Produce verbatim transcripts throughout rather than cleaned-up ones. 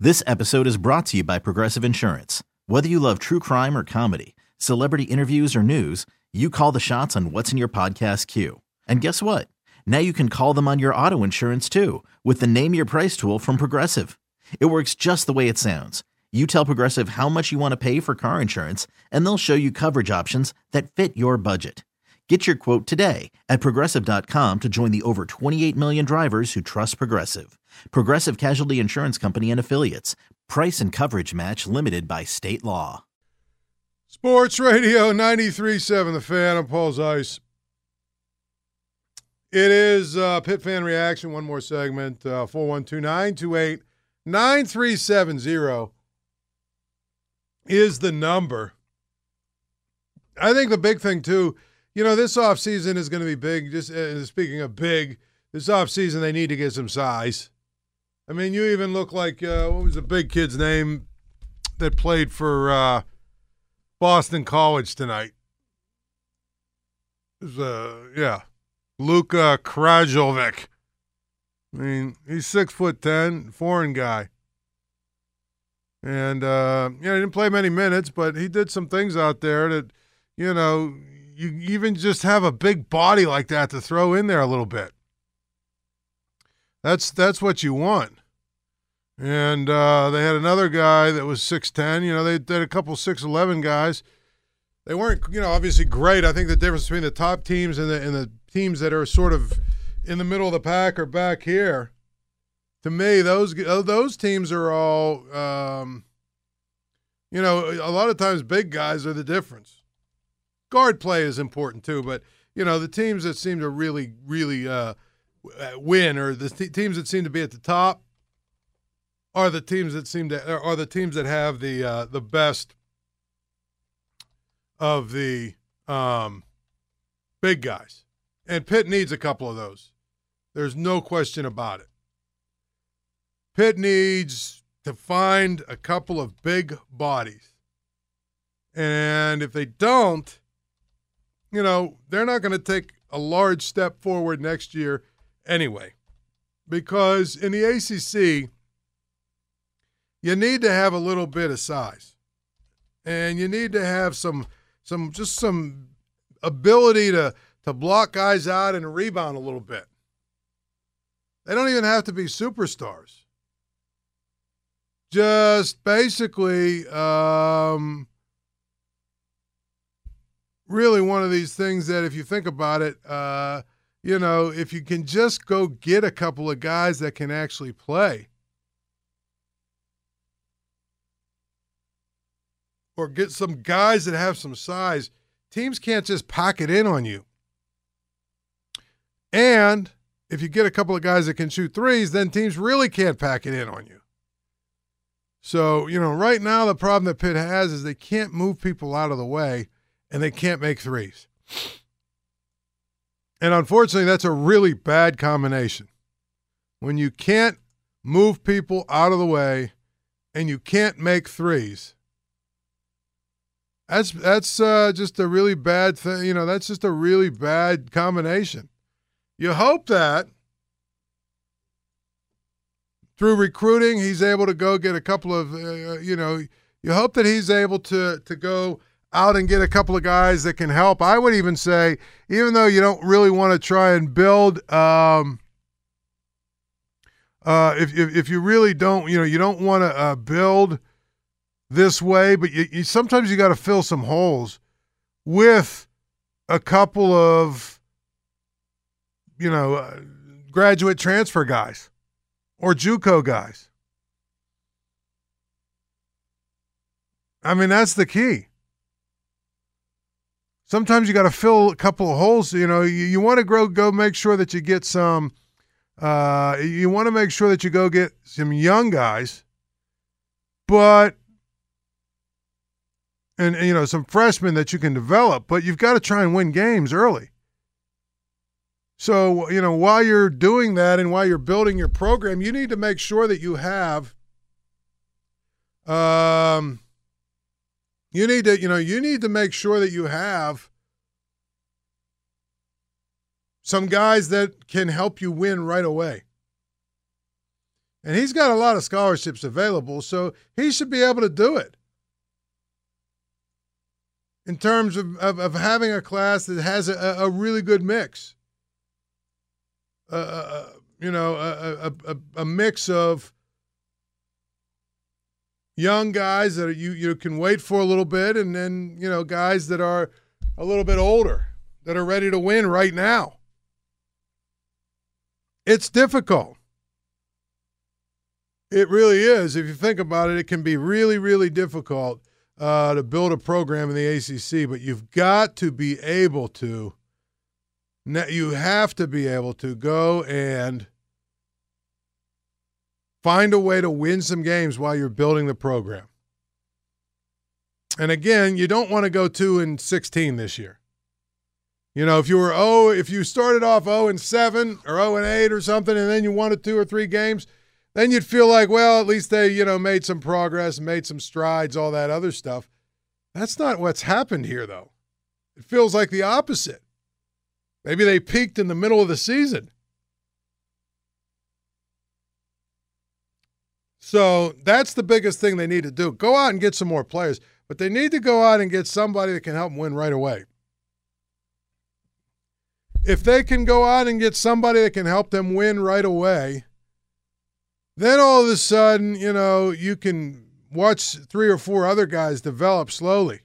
This episode is brought to you by Progressive Insurance. Whether you love true crime or comedy, celebrity interviews or news, you call the shots on what's in your podcast queue. And guess what? Now you can call them on your auto insurance too with the Name Your Price tool from Progressive. It works just the way it sounds. You tell Progressive how much you want to pay for car insurance, and they'll show you coverage options that fit your budget. Get your quote today at Progressive dot com to join the over twenty-eight million drivers who trust Progressive. Progressive Casualty Insurance Company and Affiliates. Price and coverage match limited by state law. Sports Radio ninety-three point seven, The Fan. I'm Paul Zeiss. It is uh, Pitt Fan Reaction. One more segment. Uh, four one two, nine two eight, nine three seven zero is the number. I think the big thing, too, you know, this offseason is going to be big. Just uh, speaking of big, this offseason they need to get some size. I mean, you even look like, uh, what was the big kid's name that played for uh, Boston College tonight? It was, uh, yeah, Luka Krajovic. I mean, he's six foot ten, foreign guy. And, uh, you know, he didn't play many minutes, but he did some things out there that, you know, you even just have a big body like that to throw in there a little bit. That's that's what you want. And uh, they had another guy that was six ten. You know, they did a couple six eleven guys. They weren't, you know, obviously great. I think the difference between the top teams and the and the teams that are sort of in the middle of the pack are back here. To me, those those teams are all, um, you know, a lot of times big guys are the difference. Guard play is important too, but, you know, the teams that seem to really, really uh, win, or the t- teams that seem to be at the top, are the teams that seem to are the teams that have the uh, the best of the um, big guys. And Pitt needs a couple of those. There's no question about it. Pitt needs to find a couple of big bodies. And if they don't, you know, they're not going to take a large step forward next year anyway. Because in the A C C, you need to have a little bit of size. And you need to have some some just some ability to, to block guys out and rebound a little bit. They don't even have to be superstars. Just basically um, really one of these things that if you think about it, uh, you know, if you can just go get a couple of guys that can actually play, or get some guys that have some size, teams can't just pack it in on you. And if you get a couple of guys that can shoot threes, then teams really can't pack it in on you. So, you know, right now the problem that Pitt has is they can't move people out of the way and they can't make threes. And unfortunately, that's a really bad combination. When you can't move people out of the way and you can't make threes, that's that's uh, just a really bad thing. You know, that's just a really bad combination. You hope that through recruiting, he's able to go get a couple of, uh, you know, you hope that he's able to to go out and get a couple of guys that can help. I would even say, even though you don't really want to try and build, um, uh, if, if if you really don't, you know, you don't want to uh, build this way, but you, you sometimes you got to fill some holes with a couple of, you know, uh, graduate transfer guys. Or JUCO guys. I mean, that's the key. Sometimes you got to fill a couple of holes. You know, you, you want to grow, go make sure that you get some, uh, you want to make sure that you go get some young guys, but, and, and you know, some freshmen that you can develop, but you've got to try and win games early. So, you know, while you're doing that and while you're building your program, you need to make sure that you have, um, you need to, you know, you need to make sure that you have some guys that can help you win right away. And he's got a lot of scholarships available, so he should be able to do it. In terms of, of, of having a class that has a, a really good mix. Uh, uh, you know, a, a, a, a mix of young guys that you, you can wait for a little bit, and then, you know, guys that are a little bit older that are ready to win right now. It's difficult. It really is. If you think about it, it can be really, really difficult uh, to build a program in the A C C, but you've got to be able to, you have to be able to go and find a way to win some games while you're building the program. And again, you don't want to go two and sixteen this year. You know, if you were oh, if you started off oh and seven or oh and eight or something, and then you wanted two or three games, then you'd feel like, well, at least they, you know, made some progress, made some strides, all that other stuff. That's not what's happened here, though. It feels like the opposite. Maybe they peaked in the middle of the season. So that's the biggest thing they need to do. Go out and get some more players, but they need to go out and get somebody that can help them win right away. If they can go out and get somebody that can help them win right away, then all of a sudden, you know, you can watch three or four other guys develop slowly.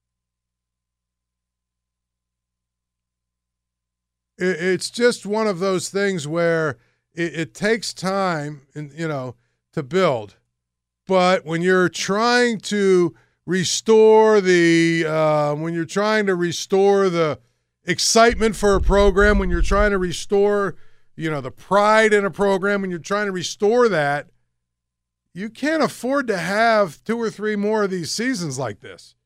It's just one of those things where it, it takes time, and you know, to build. But when you're trying to restore the, uh, when you're trying to restore the excitement for a program, when you're trying to restore, you know, the pride in a program, when you're trying to restore that, you can't afford to have two or three more of these seasons like this.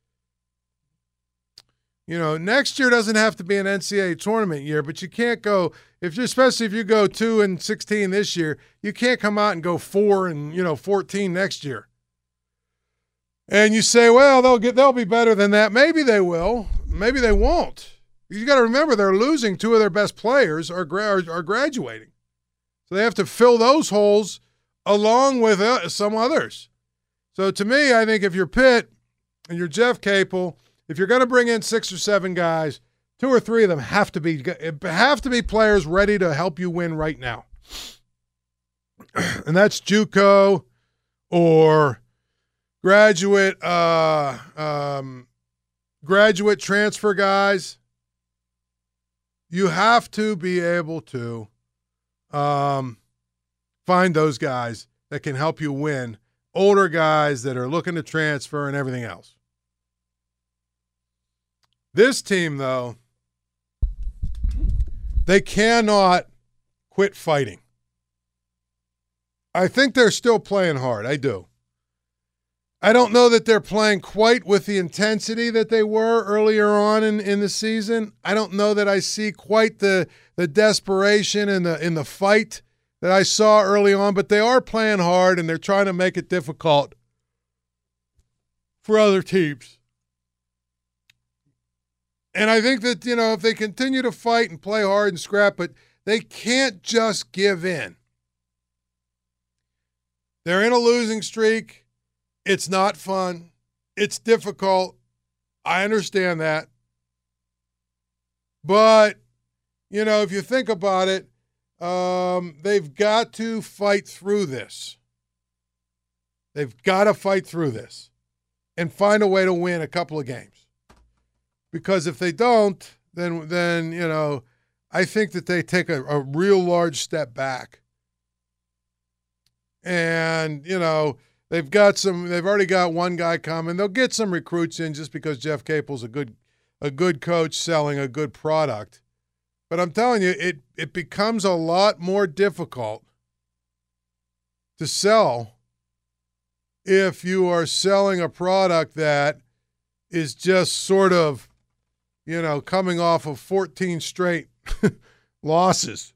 You know, next year doesn't have to be an N C double A tournament year, but you can't go, if you, especially if you go two and sixteen this year, you can't come out and go four and, you know, fourteen next year. And you say, well, they'll get, they'll be better than that. Maybe they will. Maybe they won't. You got to remember, they're losing two of their best players are, gra- are graduating. So they have to fill those holes along with uh, some others. So to me, I think if you're Pitt and you're Jeff Capel, if you're going to bring in six or seven guys, two or three of them have to be have to be players ready to help you win right now. And that's JUCO or graduate uh, um, graduate transfer guys. You have to be able to um, find those guys that can help you win, older guys that are looking to transfer and everything else. This team, though, they cannot quit fighting. I think they're still playing hard. I do. I don't know that they're playing quite with the intensity that they were earlier on in, in the season. I don't know that I see quite the the desperation in the in the fight that I saw early on, but they are playing hard and they're trying to make it difficult for other teams. And I think that, you know, if they continue to fight and play hard and scrap, but they can't just give in. They're in a losing streak. It's not fun. It's difficult. I understand that. But, you know, if you think about it, um, they've got to fight through this. They've got to fight through this and find a way to win a couple of games. Because if they don't, then, then you know, I think that they take a, a real large step back. And, you know, they've got some, they've already got one guy coming. They'll get some recruits in just because Jeff Capel's a good, a good coach selling a good product. But I'm telling you, it, it becomes a lot more difficult to sell if you are selling a product that is just sort of, you know, coming off of fourteen straight losses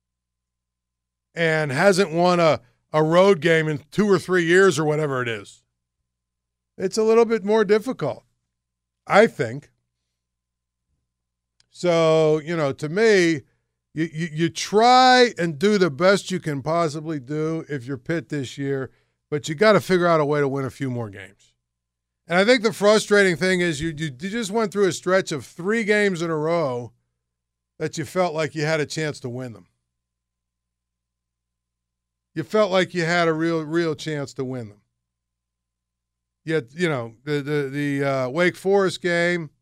and hasn't won a, a road game in two or three years or whatever it is. It's a little bit more difficult, I think. So, you know, to me, You, you you try and do the best you can possibly do if you're Pitt this year, but you got to figure out a way to win a few more games. And I think the frustrating thing is you, you you just went through a stretch of three games in a row that you felt like you had a chance to win them. You felt like you had a real real chance to win them. Yet, you know, the the the uh, Wake Forest game,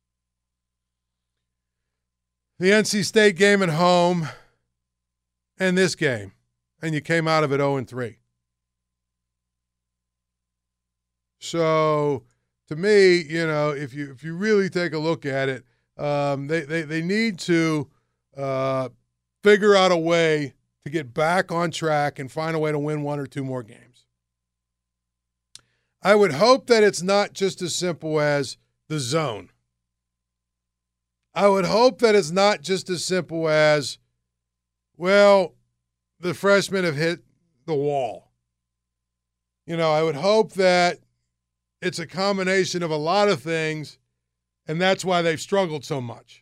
the N C State game at home, and this game, and you came out of it oh and three. So, to me, you know, if you if you really take a look at it, um, they, they they need to uh, figure out a way to get back on track and find a way to win one or two more games. I would hope that it's not just as simple as the zone. I would hope that it's not just as simple as, well, the freshmen have hit the wall. You know, I would hope that it's a combination of a lot of things, and that's why they've struggled so much.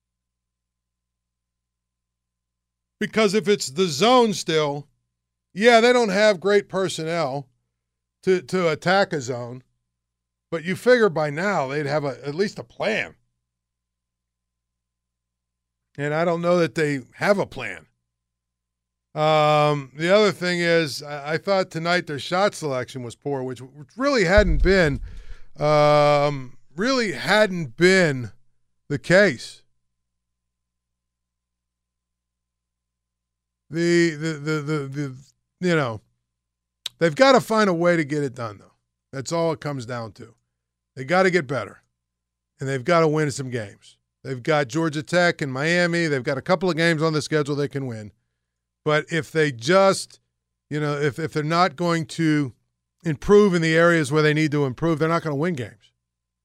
Because if it's the zone still, yeah, they don't have great personnel to, to attack a zone, but you figure by now they'd have a, at least a plan. And I don't know that they have a plan. Um, the other thing is, I, I thought tonight their shot selection was poor, which really hadn't been, um, really hadn't been the case. The, the, the, the, the, you know, they've got to find a way to get it done, though. That's all it comes down to. They got to get better, and they've got to win some games. They've got Georgia Tech and Miami. They've got a couple of games on the schedule they can win. But if they just, you know, if, if they're not going to improve in the areas where they need to improve, they're not going to win games.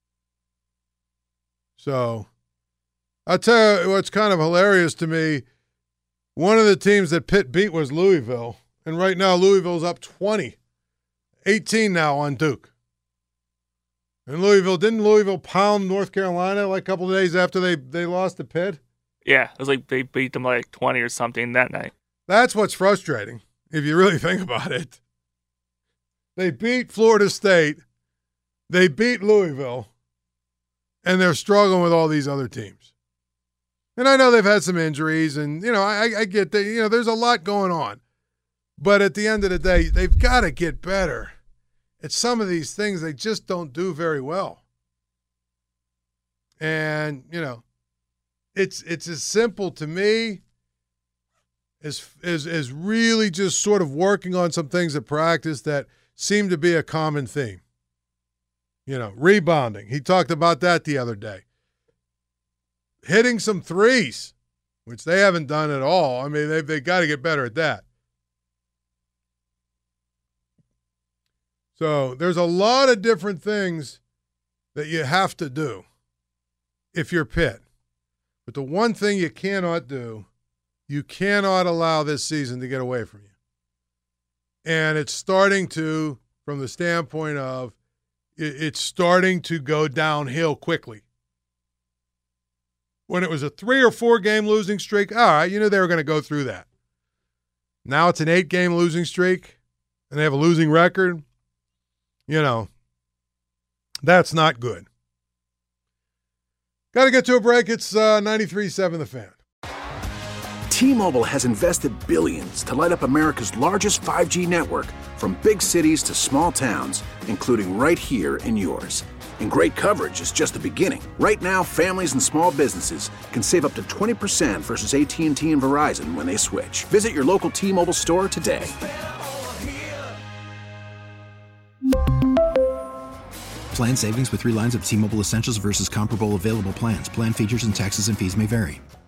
So I'll tell you what's kind of hilarious to me. One of the teams that Pitt beat was Louisville, and right now Louisville's up twenty, eighteen now on Duke. And Louisville, didn't Louisville pound North Carolina like a couple of days after they, they lost to Pitt? Yeah, it was like they beat them like twenty or something that night. That's what's frustrating, if you really think about it. They beat Florida State, they beat Louisville, and they're struggling with all these other teams. And I know they've had some injuries, and, you know, I, I get that, you know, there's a lot going on. But at the end of the day, they've got to get better at some of these things they just don't do very well. And, you know, it's it's as simple to me as, as, as really just sort of working on some things at practice that seem to be a common theme. You know, rebounding. He talked about that the other day. Hitting some threes, which they haven't done at all. I mean, they've, they've got to get better at that. So there's a lot of different things that you have to do if you're Pitt. But the one thing you cannot do, you cannot allow this season to get away from you. And it's starting to, from the standpoint of, it's starting to go downhill quickly. When it was a three or four game losing streak, all right, you knew they were going to go through that. Now it's an eight game losing streak, and they have a losing record. You know, that's not good. Got to get to a break. It's uh, ninety-three point seven The Fan. T-Mobile has invested billions to light up America's largest five G network, from big cities to small towns, including right here in yours. And great coverage is just the beginning. Right now, families and small businesses can save up to twenty percent versus A T and T and Verizon when they switch. Visit your local T-Mobile store today. Plan savings with three lines of T-Mobile Essentials versus comparable available plans. Plan features and taxes and fees may vary.